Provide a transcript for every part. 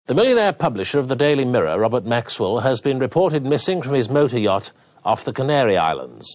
The millionaire publisher of the Daily Mirror, Robert Maxwell, has been reported missing from his motor yacht off the Canary Islands.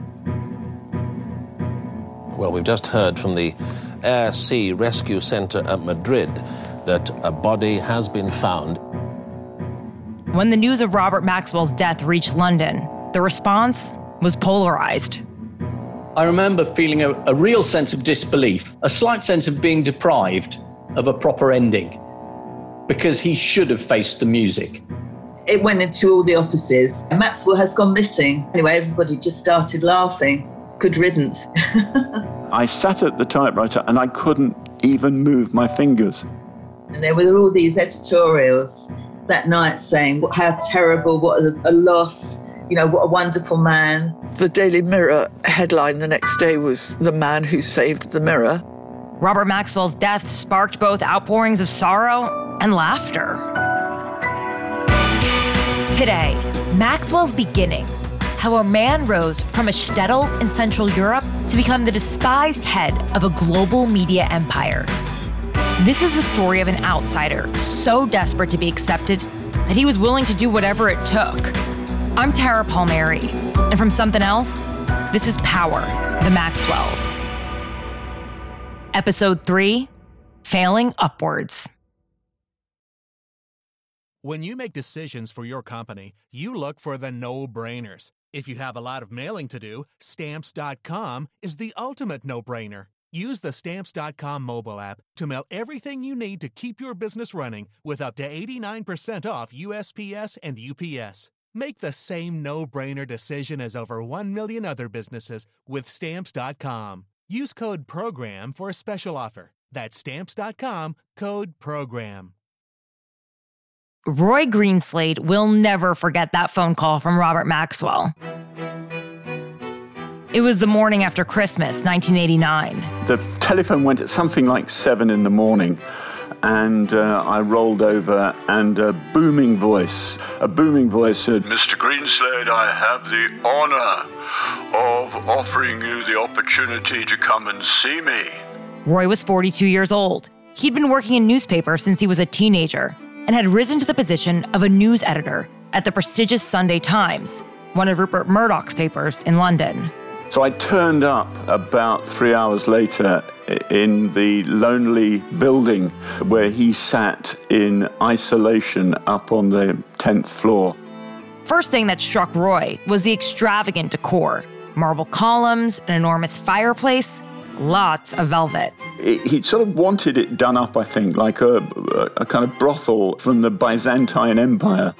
Well, we've just heard from the Air Sea Rescue Centre at Madrid that a body has been found. When the news of Robert Maxwell's death reached London, the response was polarized. I remember feeling a real sense of disbelief, a slight sense of being deprived of a proper ending, because he should have faced the music. It went into all the offices. Maxwell has gone missing. Anyway, everybody just started laughing. Good riddance. I sat at the typewriter and I couldn't even move my fingers. And there were all these editorials that night saying, how terrible, what a loss, what a wonderful man. The Daily Mirror headline the next day was "The Man Who Saved the Mirror." Robert Maxwell's death sparked both outpourings of sorrow and laughter. Today, Maxwell's beginning. How a man rose from a shtetl in Central Europe to become the despised head of a global media empire. This is the story of an outsider so desperate to be accepted that he was willing to do whatever it took. I'm Tara Palmieri, and from Something Else, this is Power, The Maxwells. Episode 3, Failing Upwards. When you make decisions for your company, you look for the no-brainers. If you have a lot of mailing to do, Stamps.com is the ultimate no-brainer. Use the Stamps.com mobile app to mail everything you need to keep your business running with up to 89% off USPS and UPS. Make the same no-brainer decision as over 1 million other businesses with Stamps.com. Use code PROGRAM for a special offer. That's Stamps.com, code PROGRAM. Roy Greenslade will never forget that phone call from Robert Maxwell. It was the morning after Christmas, 1989. The telephone went at something like 7 in the morning, and I rolled over, and a booming voice said, "Mr. Greenslade, I have the honor of offering you the opportunity to come and see me." Roy was 42 years old. He'd been working in newspapers since he was a teenager and had risen to the position of a news editor at the prestigious Sunday Times, one of Rupert Murdoch's papers in London. So I turned up about 3 hours later in the lonely building where he sat in isolation up on the 10th floor. First thing that struck Roy was the extravagant decor. Marble columns, an enormous fireplace, lots of velvet. He sort of wanted it done up, I think, like a kind of brothel from the Byzantine Empire.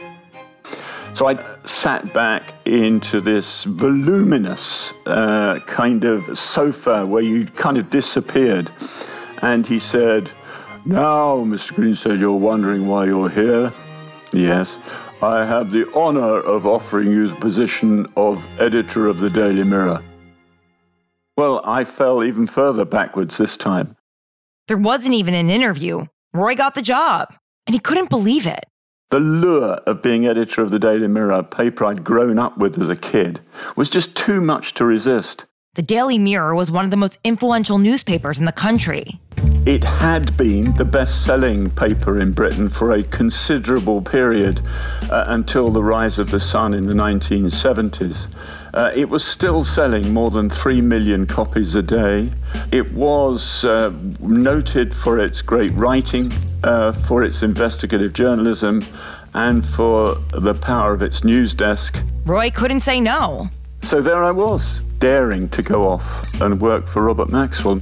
So I sat back into this voluminous kind of sofa where you kind of disappeared. And he said, "Now, Mr. Greenslade, you're wondering why you're here? Yes, I have the honor of offering you the position of editor of the Daily Mirror." Well, I fell even further backwards this time. There wasn't even an interview. Roy got the job, and he couldn't believe it. The lure of being editor of the Daily Mirror, a paper I'd grown up with as a kid, was just too much to resist. The Daily Mirror was one of the most influential newspapers in the country. It had been the best-selling paper in Britain for a considerable period until the rise of the Sun in the 1970s. It was still selling more than 3 million copies a day. It was noted for its great writing, for its investigative journalism, and for the power of its news desk. Roy couldn't say no. So there I was, daring to go off and work for Robert Maxwell.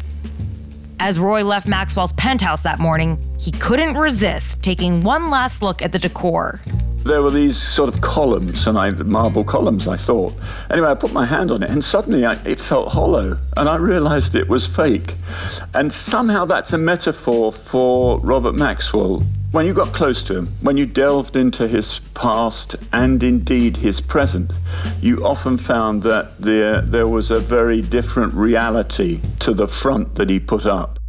As Roy left Maxwell's penthouse that morning, he couldn't resist taking one last look at the decor. There were these sort of columns, marble columns, I thought. Anyway, I put my hand on it, and suddenly it felt hollow, and I realized it was fake. And somehow that's a metaphor for Robert Maxwell. When you got close to him, when you delved into his past and indeed his present, you often found that there was a very different reality to the front that he put up.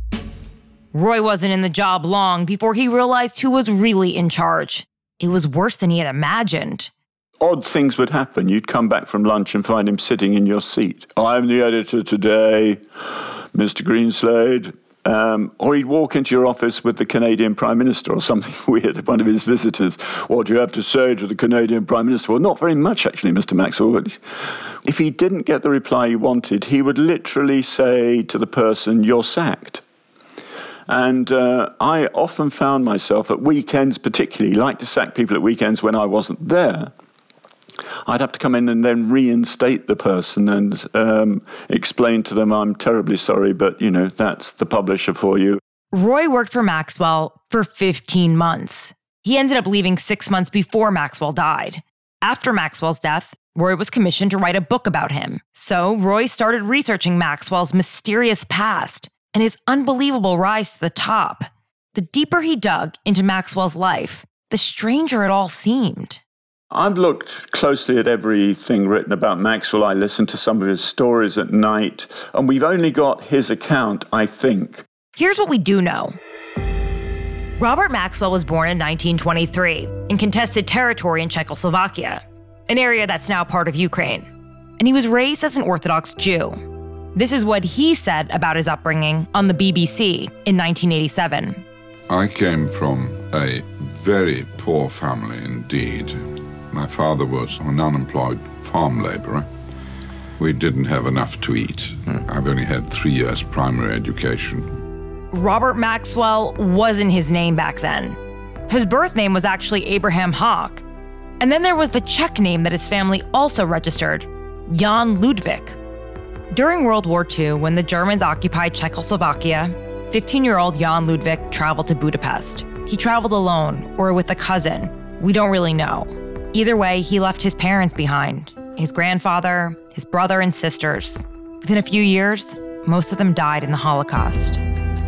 Roy wasn't in the job long before he realized who was really in charge. It was worse than he had imagined. Odd things would happen. You'd come back from lunch and find him sitting in your seat. "I'm the editor today, Mr. Greenslade." Or he'd walk into your office with the Canadian Prime Minister or something weird, one of his visitors. What do you have to say to the Canadian Prime Minister? Well, not very much, actually, Mr. Maxwell. But if he didn't get the reply he wanted, he would literally say to the person, "You're sacked." And I often found myself at weekends particularly, like to sack people at weekends when I wasn't there. I'd have to come in and then reinstate the person and explain to them, I'm terribly sorry, but, that's the publisher for you. Roy worked for Maxwell for 15 months. He ended up leaving 6 months before Maxwell died. After Maxwell's death, Roy was commissioned to write a book about him. So Roy started researching Maxwell's mysterious past and his unbelievable rise to the top. The deeper he dug into Maxwell's life, the stranger it all seemed. I've looked closely at everything written about Maxwell. I listened to some of his stories at night, and we've only got his account, I think. Here's what we do know. Robert Maxwell was born in 1923 in contested territory in Czechoslovakia, an area that's now part of Ukraine. And he was raised as an Orthodox Jew. This is what he said about his upbringing on the BBC in 1987. I came from a very poor family indeed. My father was an unemployed farm laborer. We didn't have enough to eat. I've only had 3 years primary education. Robert Maxwell wasn't his name back then. His birth name was actually Abraham Hawk. And then there was the Czech name that his family also registered, Jan Ludwig. During World War II, when the Germans occupied Czechoslovakia, 15-year-old Jan Ludwig traveled to Budapest. He traveled alone or with a cousin. We don't really know. Either way, he left his parents behind, his grandfather, his brother and sisters. Within a few years, most of them died in the Holocaust.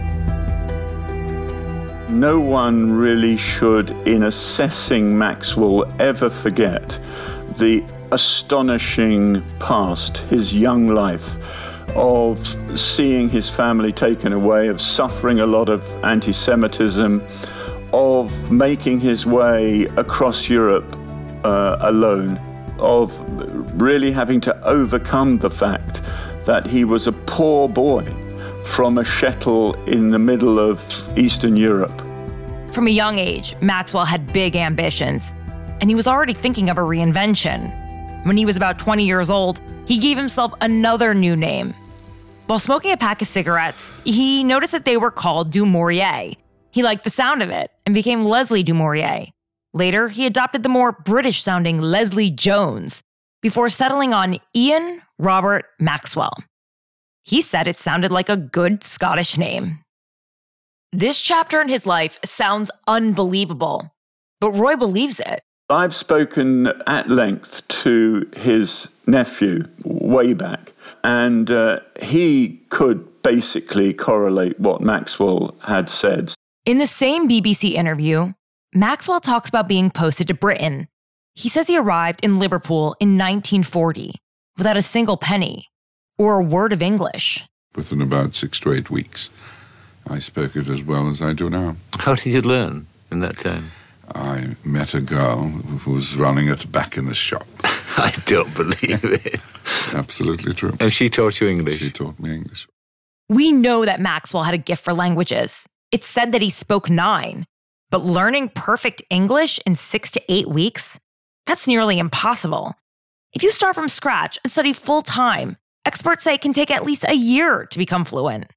No one really should, in assessing Maxwell, ever forget the astonishing past, his young life, of seeing his family taken away, of suffering a lot of anti-Semitism, of making his way across Europe alone, of really having to overcome the fact that he was a poor boy from a shtetl in the middle of Eastern Europe. From a young age, Maxwell had big ambitions, and he was already thinking of a reinvention. When he was about 20 years old, he gave himself another new name. While smoking a pack of cigarettes, he noticed that they were called Du Maurier. He liked the sound of it and became Leslie Du Maurier. Later, he adopted the more British-sounding Leslie Jones before settling on Ian Robert Maxwell. He said it sounded like a good Scottish name. This chapter in his life sounds unbelievable, but Roy believes it. I've spoken at length to his nephew way back, and he could basically correlate what Maxwell had said. In the same BBC interview, Maxwell talks about being posted to Britain. He says he arrived in Liverpool in 1940 without a single penny or a word of English. Within about 6 to 8 weeks, I spoke it as well as I do now. How did you learn in that time? I met a girl who was running a tobacconist shop. I don't believe it. Absolutely true. And she taught you English? She taught me English. We know that Maxwell had a gift for languages. It's said that he spoke 9, but learning perfect English in 6 to 8 weeks? That's nearly impossible. If you start from scratch and study full-time, experts say it can take at least a year to become fluent.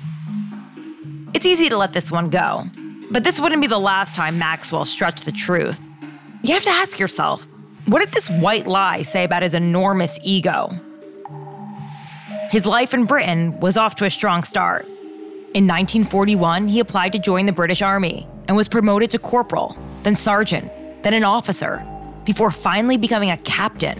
It's easy to let this one go, but this wouldn't be the last time Maxwell stretched the truth. You have to ask yourself, what did this white lie say about his enormous ego? His life in Britain was off to a strong start. In 1941, he applied to join the British Army and was promoted to corporal, then sergeant, then an officer, before finally becoming a captain.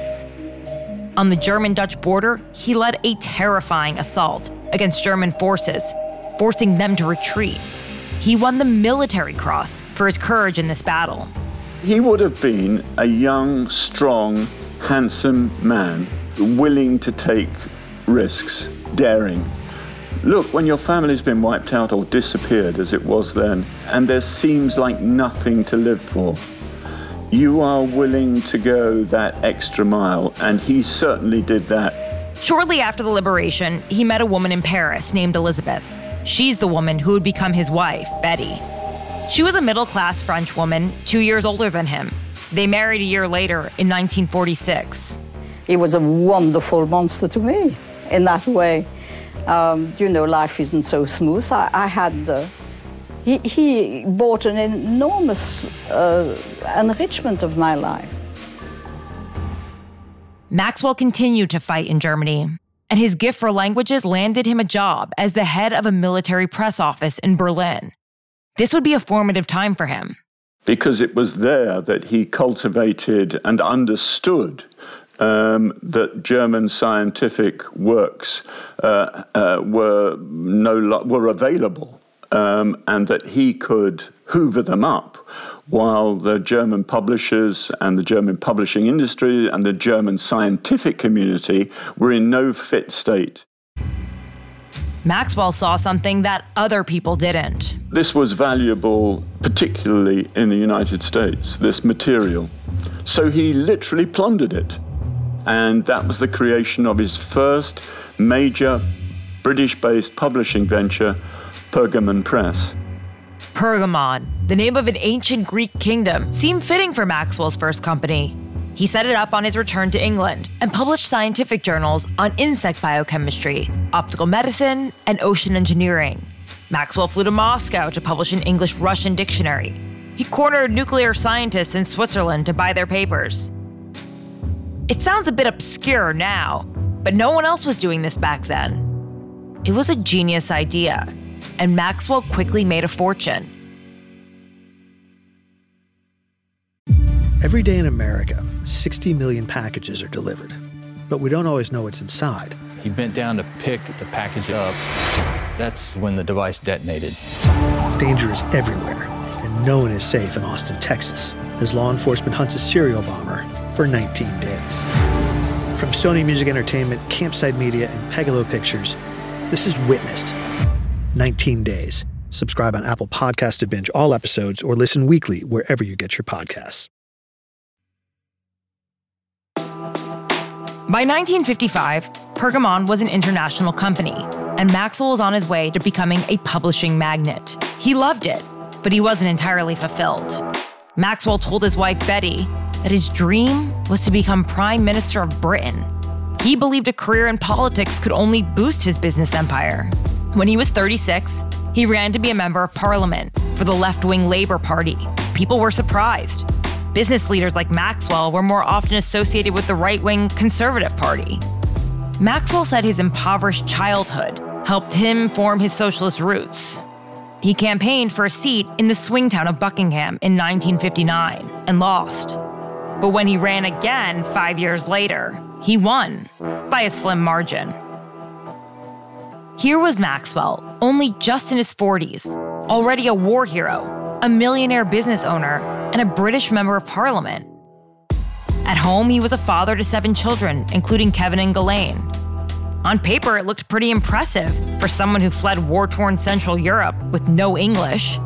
On the German-Dutch border, he led a terrifying assault against German forces, forcing them to retreat. He won the Military Cross for his courage in this battle. He would have been a young, strong, handsome man, willing to take risks, daring. Look, when your family's been wiped out or disappeared, as it was then, and there seems like nothing to live for, you are willing to go that extra mile, and he certainly did that. Shortly after the liberation, he met a woman in Paris named Elizabeth. She's the woman who would become his wife, Betty. She was a middle-class French woman, 2 years older than him. They married a year later in 1946. He was a wonderful monster to me in that way. Life isn't so smooth. He brought an enormous enrichment of my life. Maxwell continued to fight in Germany, and his gift for languages landed him a job as the head of a military press office in Berlin. This would be a formative time for him. Because it was there that he cultivated and understood that German scientific works were available, and that he could hoover them up, while the German publishers and the German publishing industry and the German scientific community were in no fit state. Maxwell saw something that other people didn't. This was valuable, particularly in the United States, this material. So he literally plundered it. And that was the creation of his first major British-based publishing venture, Pergamon Press. Pergamon, the name of an ancient Greek kingdom, seemed fitting for Maxwell's first company. He set it up on his return to England and published scientific journals on insect biochemistry, optical medicine, and ocean engineering. Maxwell flew to Moscow to publish an English-Russian dictionary. He cornered nuclear scientists in Switzerland to buy their papers. It sounds a bit obscure now, but no one else was doing this back then. It was a genius idea, and Maxwell quickly made a fortune. Every day in America, 60 million packages are delivered, but we don't always know what's inside. He bent down to pick the package up. That's when the device detonated. Danger is everywhere, and no one is safe in Austin, Texas, as law enforcement hunts a serial bomber for 19 days. From Sony Music Entertainment, Campside Media, and Pegalo Pictures, this is Witnessed. 19 Days. Subscribe on Apple Podcasts to binge all episodes or listen weekly wherever you get your podcasts. By 1955, Pergamon was an international company, and Maxwell was on his way to becoming a publishing magnate. He loved it, but he wasn't entirely fulfilled. Maxwell told his wife, Betty, that his dream was to become Prime Minister of Britain. He believed a career in politics could only boost his business empire. When he was 36, he ran to be a member of parliament for the left-wing Labour Party. People were surprised. Business leaders like Maxwell were more often associated with the right-wing Conservative Party. Maxwell said his impoverished childhood helped him form his socialist roots. He campaigned for a seat in the swing town of Buckingham in 1959 and lost. But when he ran again 5 years later, he won by a slim margin. Here was Maxwell, only just in his 40s, already a war hero, a millionaire business owner, and a British member of parliament. At home, he was a father to 7 children, including Kevin and Ghislaine. On paper, it looked pretty impressive for someone who fled war-torn Central Europe with no English.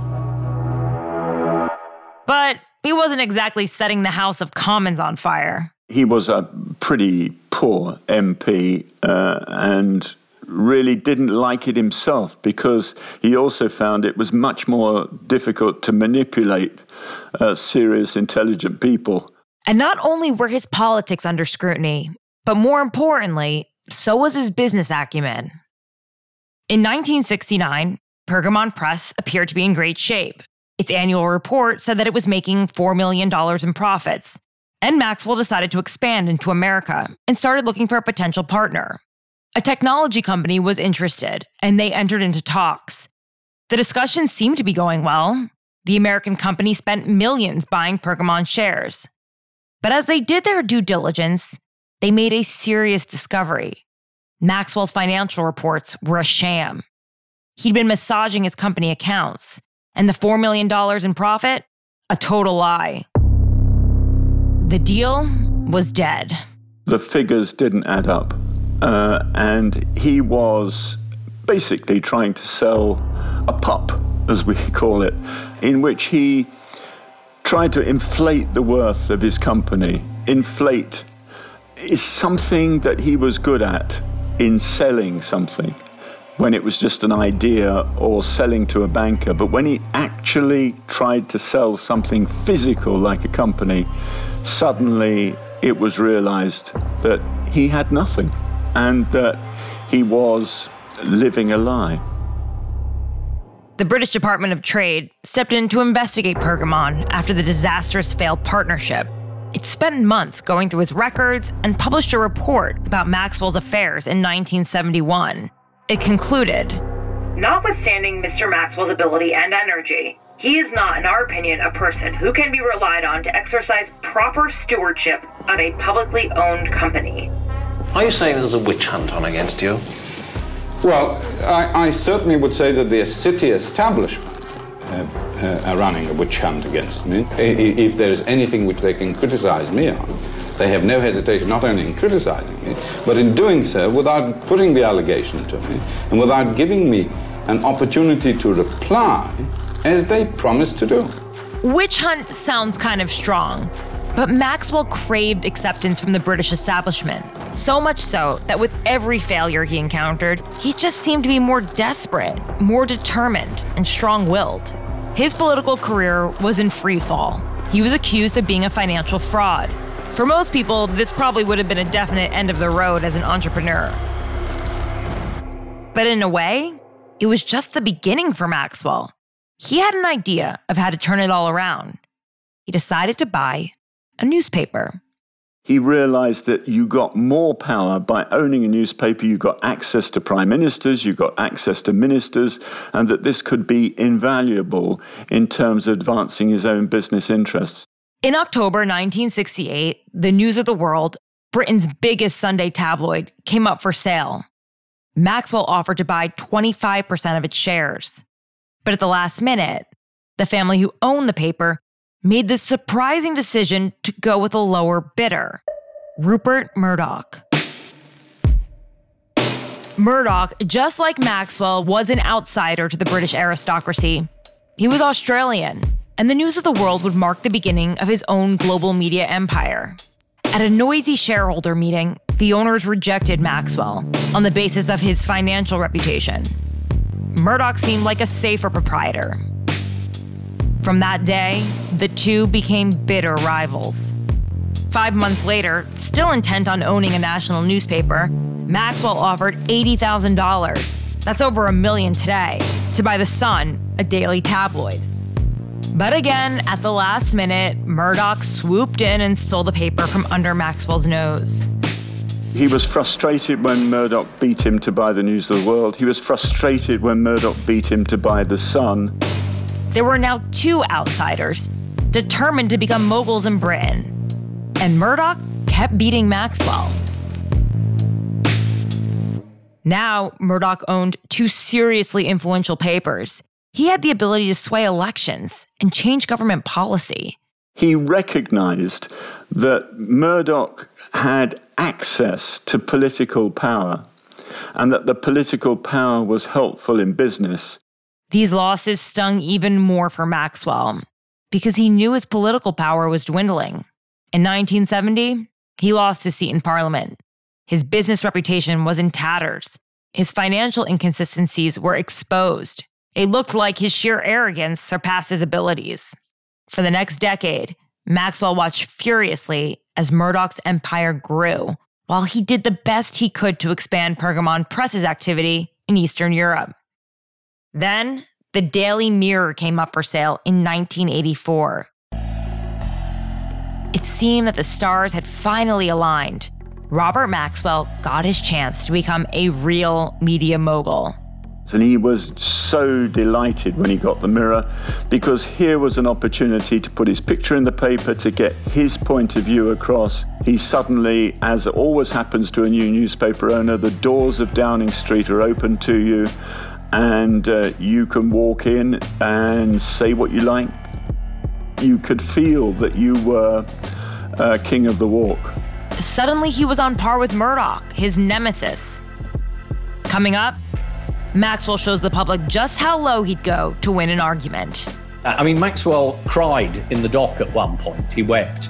But he wasn't exactly setting the House of Commons on fire. He was a pretty poor MP and really didn't like it himself, because he also found it was much more difficult to manipulate serious, intelligent people. And not only were his politics under scrutiny, but more importantly, so was his business acumen. In 1969, Pergamon Press appeared to be in great shape. Its annual report said that it was making $4 million in profits, and Maxwell decided to expand into America and started looking for a potential partner. A technology company was interested, and they entered into talks. The discussions seemed to be going well. The American company spent millions buying Pergamon shares. But as they did their due diligence, they made a serious discovery. Maxwell's financial reports were a sham. He'd been massaging his company accounts, and the $4 million in profit, a total lie. The deal was dead. The figures didn't add up. And he was basically trying to sell a pup, as we call it, in which he tried to inflate the worth of his company. Inflate is something that he was good at, in selling something. when it was just an idea or selling to a banker. But when he actually tried to sell something physical like a company, suddenly it was realized that he had nothing and that he was living a lie. The British Department of Trade stepped in to investigate Pergamon after the disastrous failed partnership. It spent months going through his records and published a report about Maxwell's affairs in 1971. It concluded, "Notwithstanding Mr. Maxwell's ability and energy, he is not, in our opinion, a person who can be relied on to exercise proper stewardship of a publicly owned company." Are you saying there's a witch hunt on against you? Well, I certainly would say that the city establishment are running a witch hunt against me. If there is anything which they can criticize me on, they have no hesitation not only in criticizing me, but in doing so without putting the allegation to me and without giving me an opportunity to reply as they promised to do. Witch hunt sounds kind of strong, but Maxwell craved acceptance from the British establishment, so much so that with every failure he encountered, he just seemed to be more desperate, more determined, and strong-willed. His political career was in free fall. He was accused of being a financial fraud. For most people, this probably would have been a definite end of the road as an entrepreneur. But in a way, it was just the beginning for Maxwell. He had an idea of how to turn it all around. He decided to buy a newspaper. He realized that you got more power by owning a newspaper. You got access to prime ministers, you got access to ministers, and that this could be invaluable in terms of advancing his own business interests. In October 1968, the News of the World, Britain's biggest Sunday tabloid, came up for sale. Maxwell offered to buy 25% of its shares. But at the last minute, the family who owned the paper made the surprising decision to go with a lower bidder, Rupert Murdoch. Murdoch, just like Maxwell, was an outsider to the British aristocracy. He was Australian, and the News of the World would mark the beginning of his own global media empire. At a noisy shareholder meeting, the owners rejected Maxwell on the basis of his financial reputation. Murdoch seemed like a safer proprietor. From that day, the two became bitter rivals. 5 months later, still intent on owning a national newspaper, Maxwell offered $80,000, that's over $1 million today, to buy The Sun, a daily tabloid. But again, at the last minute, Murdoch swooped in and stole the paper from under Maxwell's nose. He was frustrated when Murdoch beat him to buy the News of the World. He was frustrated when Murdoch beat him to buy The Sun. There were now two outsiders, determined to become moguls in Britain. And Murdoch kept beating Maxwell. Now, Murdoch owned two seriously influential papers. He had the ability to sway elections and change government policy. He recognized that Murdoch had access to political power and that the political power was helpful in business. These losses stung even more for Maxwell because he knew his political power was dwindling. In 1970, he lost his seat in Parliament. His business reputation was in tatters. His financial inconsistencies were exposed. It looked like his sheer arrogance surpassed his abilities. For the next decade, Maxwell watched furiously as Murdoch's empire grew, while he did the best he could to expand Pergamon Press's activity in Eastern Europe. Then, the Daily Mirror came up for sale in 1984. It seemed that the stars had finally aligned. Robert Maxwell got his chance to become a real media mogul. And he was so delighted when he got the Mirror, because here was an opportunity to put his picture in the paper, to get his point of view across. He suddenly, as always happens to a new newspaper owner, the doors of Downing Street are open to you, and you can walk in and say what you like. You could feel that you were king of the walk. Suddenly he was on par with Murdoch, his nemesis. Coming up, Maxwell shows the public just how low he'd go to win an argument. I mean, Maxwell cried in the dock at one point. He wept.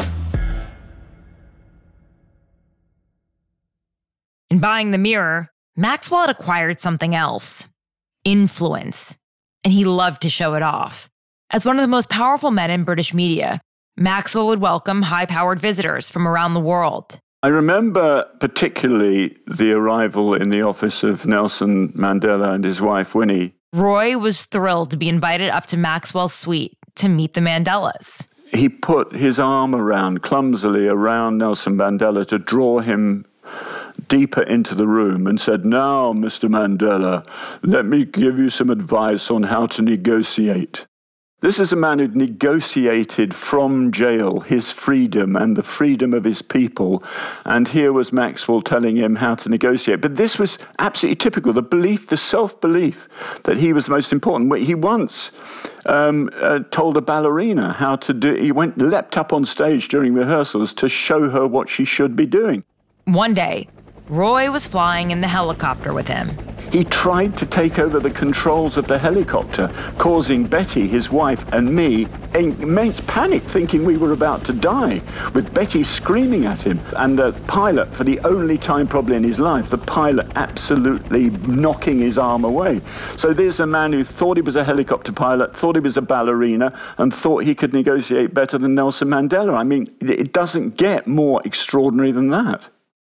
In buying the Mirror, Maxwell had acquired something else: influence. And he loved to show it off. As one of the most powerful men in British media, Maxwell would welcome high-powered visitors from around the world. I remember particularly the arrival in the office of Nelson Mandela and his wife, Winnie. Roy was thrilled to be invited up to Maxwell's suite to meet the Mandelas. He put his arm clumsily around Nelson Mandela to draw him deeper into the room and said, "Now, Mr. Mandela, let me give you some advice on how to negotiate." This is a man who'd negotiated from jail his freedom and the freedom of his people. And here was Maxwell telling him how to negotiate. But this was absolutely typical, the self-belief that he was most important. He once told a ballerina how to do. He leapt up on stage during rehearsals to show her what she should be doing. One day, Roy was flying in the helicopter with him. He tried to take over the controls of the helicopter, causing Betty, his wife, and me immense panic, thinking we were about to die, with Betty screaming at him. And the pilot, for the only time probably in his life, the pilot absolutely knocking his arm away. So there's a man who thought he was a helicopter pilot, thought he was a ballerina, and thought he could negotiate better than Nelson Mandela. I mean, it doesn't get more extraordinary than that.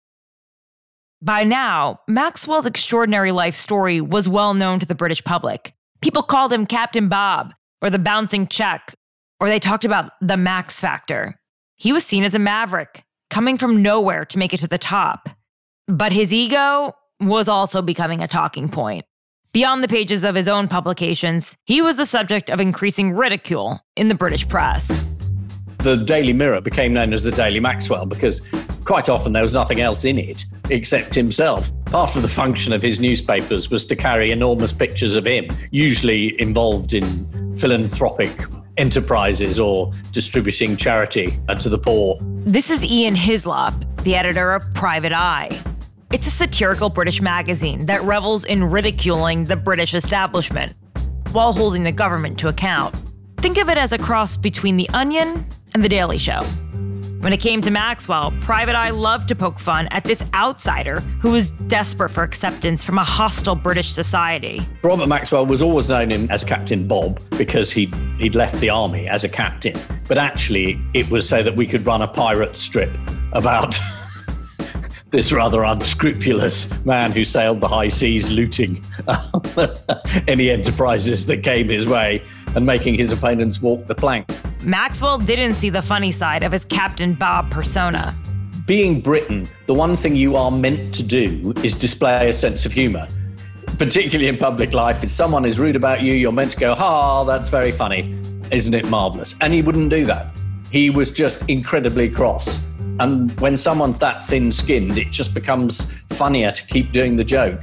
By now, Maxwell's extraordinary life story was well known to the British public. People called him Captain Bob, or the bouncing check, or they talked about the Max Factor. He was seen as a maverick, coming from nowhere to make it to the top. But his ego was also becoming a talking point. Beyond the pages of his own publications, he was the subject of increasing ridicule in the British press. The Daily Mirror became known as the Daily Maxwell because quite often there was nothing else in it except himself. Part of the function of his newspapers was to carry enormous pictures of him, usually involved in philanthropic enterprises or distributing charity to the poor. This is Ian Hislop, the editor of Private Eye. It's a satirical British magazine that revels in ridiculing the British establishment while holding the government to account. Think of it as a cross between The Onion and The Daily Show. When it came to Maxwell, Private Eye loved to poke fun at this outsider who was desperate for acceptance from a hostile British society. Robert Maxwell was always known as Captain Bob because he'd left the army as a captain. But actually, it was so that we could run a pirate strip about this rather unscrupulous man who sailed the high seas looting any enterprises that came his way and making his opponents walk the plank. Maxwell didn't see the funny side of his Captain Bob persona. Being Briton, the one thing you are meant to do is display a sense of humour. Particularly in public life, if someone is rude about you, you're meant to go, "Ha, that's very funny. Isn't it marvellous?" And he wouldn't do that. He was just incredibly cross. And when someone's that thin-skinned, it just becomes funnier to keep doing the joke.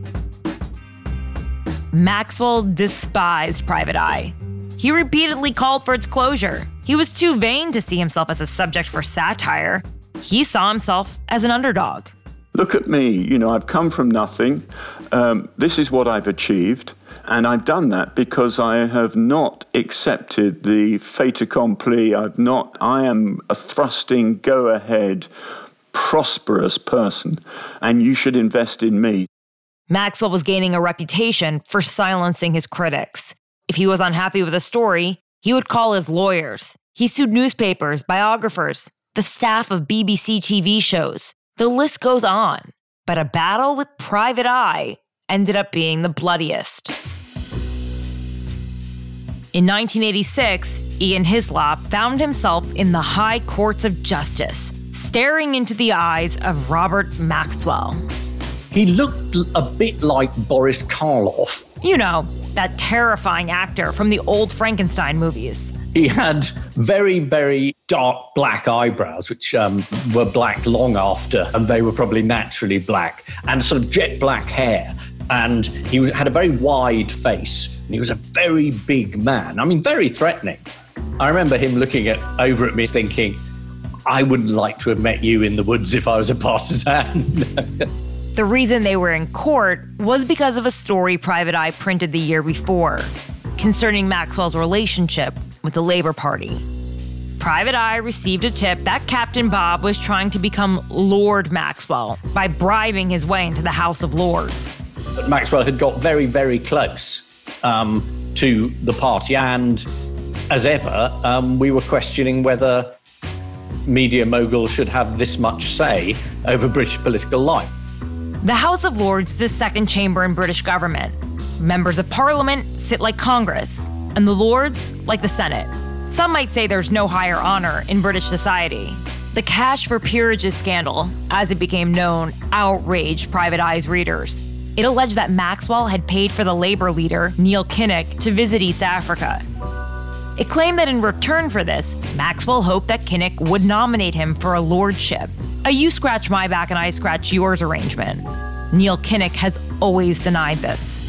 Maxwell despised Private Eye. He repeatedly called for its closure. He was too vain to see himself as a subject for satire. He saw himself as an underdog. Look at me, I've come from nothing. This is what I've achieved. And I've done that because I have not accepted the fait accompli. I am a thrusting, go-ahead, prosperous person. And you should invest in me. Maxwell was gaining a reputation for silencing his critics. If he was unhappy with a story, he would call his lawyers. He sued newspapers, biographers, the staff of BBC TV shows. The list goes on. But a battle with Private Eye ended up being the bloodiest. In 1986, Ian Hislop found himself in the high courts of justice, staring into the eyes of Robert Maxwell. He looked a bit like Boris Karloff. That terrifying actor from the old Frankenstein movies. He had very, very dark black eyebrows, which were black long after, and they were probably naturally black, and sort of jet black hair. And he had a very wide face, and he was a very big man. I mean, very threatening. I remember him looking over at me thinking, I wouldn't like to have met you in the woods if I was a partisan. The reason they were in court was because of a story Private Eye printed the year before concerning Maxwell's relationship with the Labour Party. Private Eye received a tip that Captain Bob was trying to become Lord Maxwell by bribing his way into the House of Lords. But Maxwell had got very, very close to the party, and as ever, we were questioning whether media moguls should have this much say over British political life. The House of Lords is the second chamber in British government. Members of Parliament sit like Congress, and the Lords like the Senate. Some might say there's no higher honor in British society. The Cash for Peerages scandal, as it became known, outraged Private Eye's readers. It alleged that Maxwell had paid for the Labour leader, Neil Kinnock, to visit East Africa. It claimed that in return for this, Maxwell hoped that Kinnock would nominate him for a lordship, a you scratch my back and I scratch yours arrangement. Neil Kinnock has always denied this.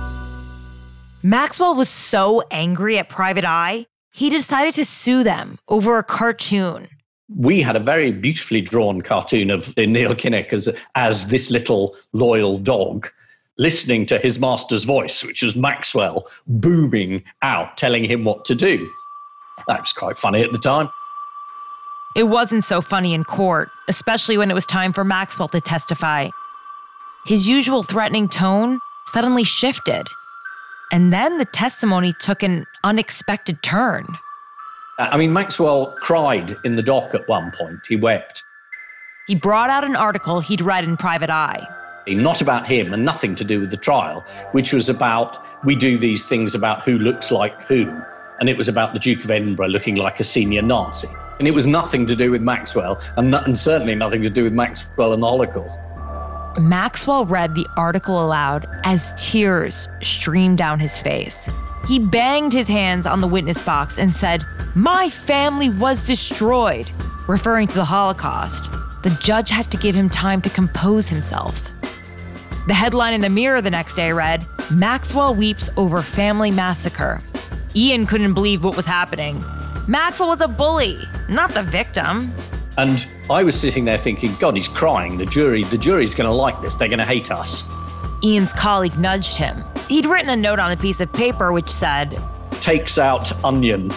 Maxwell was so angry at Private Eye, he decided to sue them over a cartoon. We had a very beautifully drawn cartoon of Neil Kinnock as this little loyal dog, listening to his master's voice, which was Maxwell, booming out, telling him what to do. That was quite funny at the time. It wasn't so funny in court, especially when it was time for Maxwell to testify. His usual threatening tone suddenly shifted. And then the testimony took an unexpected turn. I mean, Maxwell cried in the dock at one point. He wept. He brought out an article he'd read in Private Eye. Not about him and nothing to do with the trial, which was about, we do these things about who looks like who. And it was about the Duke of Edinburgh looking like a senior Nazi. And it was nothing to do with Maxwell, and certainly nothing to do with Maxwell and the Holocaust. Maxwell read the article aloud as tears streamed down his face. He banged his hands on the witness box and said, "My family was destroyed," referring to the Holocaust. The judge had to give him time to compose himself. The headline in the Mirror the next day read, "Maxwell weeps over family massacre." Ian couldn't believe what was happening. Maxwell was a bully, not the victim. And I was sitting there thinking, God, he's crying. The jury's going to like this. They're going to hate us. Ian's colleague nudged him. He'd written a note on a piece of paper which said, "Takes out onion,"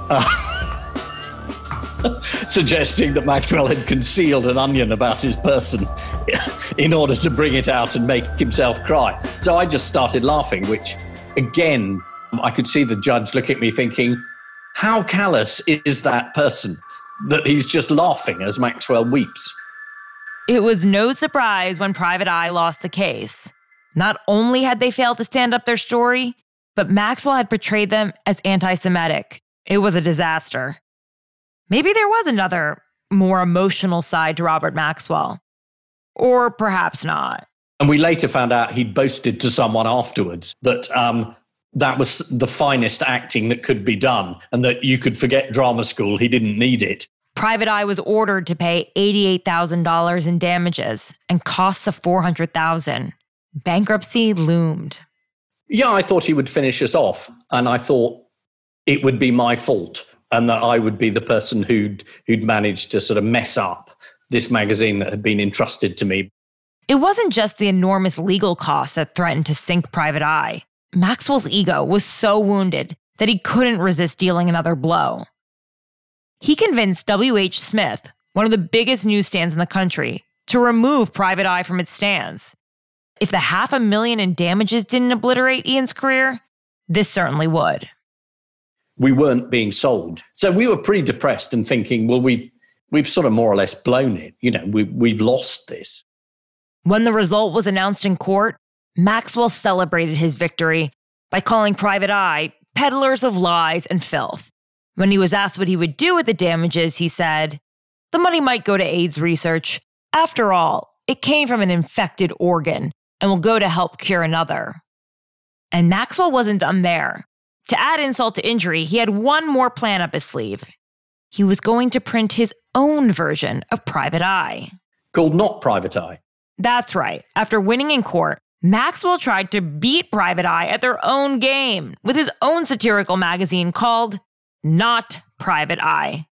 suggesting that Maxwell had concealed an onion about his person in order to bring it out and make himself cry. So I just started laughing, which, again, I could see the judge look at me thinking, how callous is that person that he's just laughing as Maxwell weeps? It was no surprise when Private Eye lost the case. Not only had they failed to stand up their story, but Maxwell had portrayed them as anti-Semitic. It was a disaster. Maybe there was another, more emotional side to Robert Maxwell. Or perhaps not. And we later found out he'd boasted to someone afterwards that that was the finest acting that could be done and that you could forget drama school. He didn't need it. Private Eye was ordered to pay $88,000 in damages and costs of $400,000. Bankruptcy loomed. Yeah, I thought he would finish us off. And I thought it would be my fault and that I would be the person who'd managed to sort of mess up this magazine that had been entrusted to me. It wasn't just the enormous legal costs that threatened to sink Private Eye. Maxwell's ego was so wounded that he couldn't resist dealing another blow. He convinced W.H. Smith, one of the biggest newsstands in the country, to remove Private Eye from its stands. If the $500,000 in damages didn't obliterate Ian's career, this certainly would. We weren't being sold. So we were pretty depressed and thinking, well, we've sort of more or less blown it. You know, we've lost this. When the result was announced in court, Maxwell celebrated his victory by calling Private Eye peddlers of lies and filth. When he was asked what he would do with the damages, he said, "The money might go to AIDS research. After all, it came from an infected organ and will go to help cure another." And Maxwell wasn't done there. To add insult to injury, he had one more plan up his sleeve. He was going to print his own version of Private Eye. Called Not Private Eye. That's right. After winning in court, Maxwell tried to beat Private Eye at their own game with his own satirical magazine called Not Private Eye.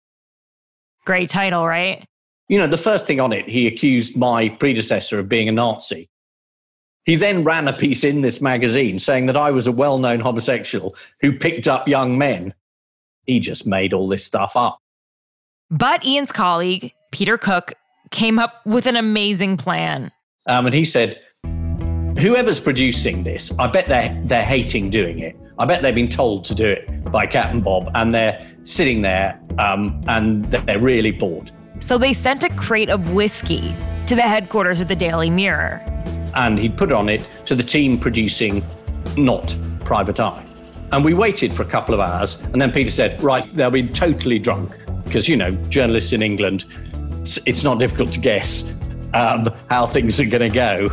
Great title, right? You know, the first thing on it, he accused my predecessor of being a Nazi. He then ran a piece in this magazine saying that I was a well-known homosexual who picked up young men. He just made all this stuff up. But Ian's colleague, Peter Cook, came up with an amazing plan. And he said, whoever's producing this, I bet they're hating doing it. I bet they've been told to do it by Captain Bob, and they're sitting there and they're really bored. So they sent a crate of whiskey to the headquarters of the Daily Mirror. And he'd put on it to the team producing Not Private Eye. And we waited for a couple of hours, and then Peter said, right, they'll be totally drunk. Because, journalists in England, it's not difficult to guess how things are going to go.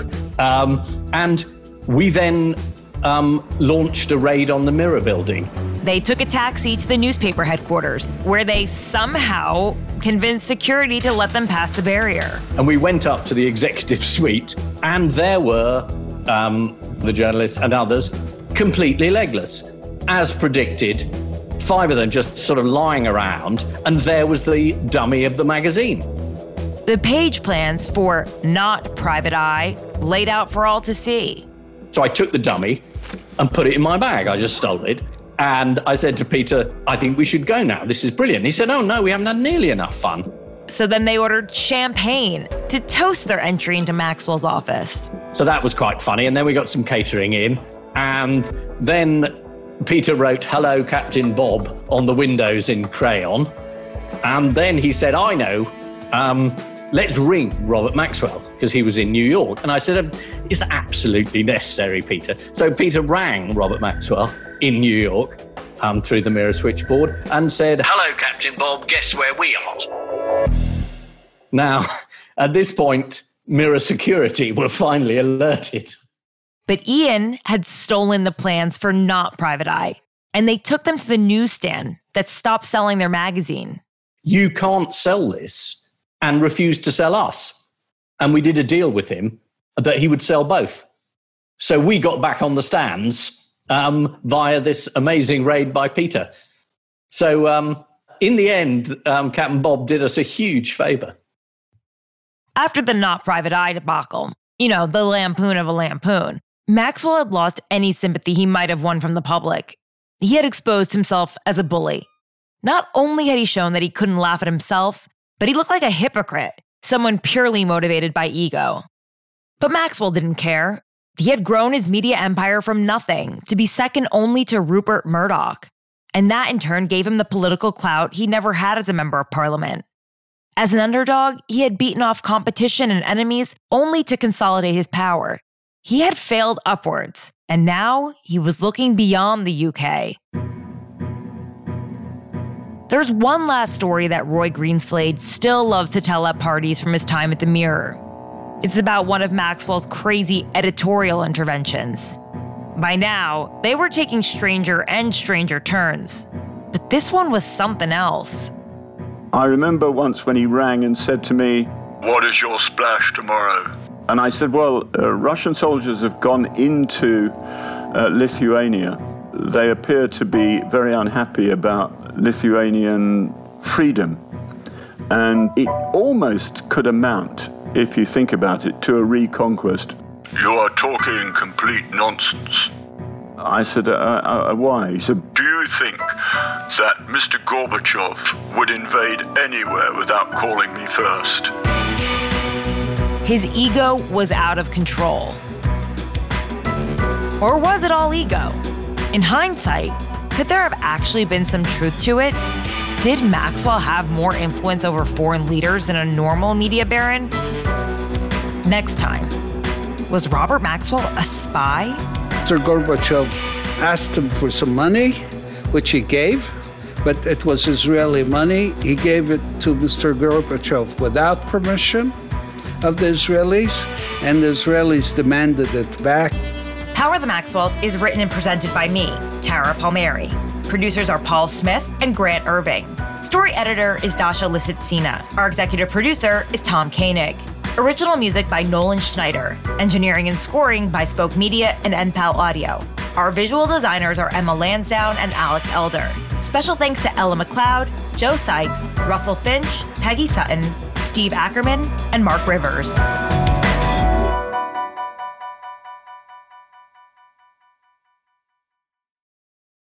And we then launched a raid on the Mirror building. They took a taxi to the newspaper headquarters, where they somehow convinced security to let them pass the barrier. And we went up to the executive suite, and there were the journalists and others completely legless. As predicted, 5 of them just sort of lying around, and there was the dummy of the magazine. The page plans for Not Private Eye laid out for all to see. So I took the dummy and put it in my bag. I just stole it. And I said to Peter, I think we should go now. This is brilliant. He said, oh, no, we haven't had nearly enough fun. So then they ordered champagne to toast their entry into Maxwell's office. So that was quite funny. And then we got some catering in. And then Peter wrote, hello, Captain Bob, on the windows in crayon. And then he said, I know, let's ring Robert Maxwell, because he was in New York. And I said, is that absolutely necessary, Peter? So Peter rang Robert Maxwell in New York through the Mirror switchboard and said, hello, Captain Bob, guess where we are? Now, at this point, Mirror security were finally alerted. But Ian had stolen the plans for Not Private Eye, and they took them to the newsstand that stopped selling their magazine. You can't sell this, and refused to sell us. And we did a deal with him that he would sell both. So we got back on the stands via this amazing raid by Peter. So in the end, Captain Bob did us a huge favor. After the Not Private Eye debacle, the lampoon of a lampoon, Maxwell had lost any sympathy he might have won from the public. He had exposed himself as a bully. Not only had he shown that he couldn't laugh at himself, but he looked like a hypocrite, someone purely motivated by ego. But Maxwell didn't care. He had grown his media empire from nothing to be second only to Rupert Murdoch. And that in turn gave him the political clout he never had as a member of parliament. As an underdog, he had beaten off competition and enemies only to consolidate his power. He had failed upwards, and now he was looking beyond the UK. There's one last story that Roy Greenslade still loves to tell at parties from his time at the Mirror. It's about one of Maxwell's crazy editorial interventions. By now, they were taking stranger and stranger turns, but this one was something else. I remember once when he rang and said to me, what is your splash tomorrow? And I said, well, Russian soldiers have gone into Lithuania. They appear to be very unhappy about Lithuanian freedom. And it almost could amount, if you think about it, to a reconquest. You are talking complete nonsense. I said, why? He said, do you think that Mr. Gorbachev would invade anywhere without calling me first? His ego was out of control. Or was it all ego? In hindsight, could there have actually been some truth to it? Did Maxwell have more influence over foreign leaders than a normal media baron? Next time, was Robert Maxwell a spy? Mr. Gorbachev asked him for some money, which he gave, but it was Israeli money. He gave it to Mr. Gorbachev without permission of the Israelis, and the Israelis demanded it back. Power of the Maxwells is written and presented by me, Tara Palmieri. Producers are Paul Smith and Grant Irving. Story editor is Dasha Lisitsina. Our executive producer is Tom Koenig. Original music by Nolan Schneider. Engineering and scoring by Spoke Media and NPAL Audio. Our visual designers are Emma Lansdowne and Alex Elder. Special thanks to Ella McLeod, Joe Sykes, Russell Finch, Peggy Sutton, Steve Ackerman, and Mark Rivers.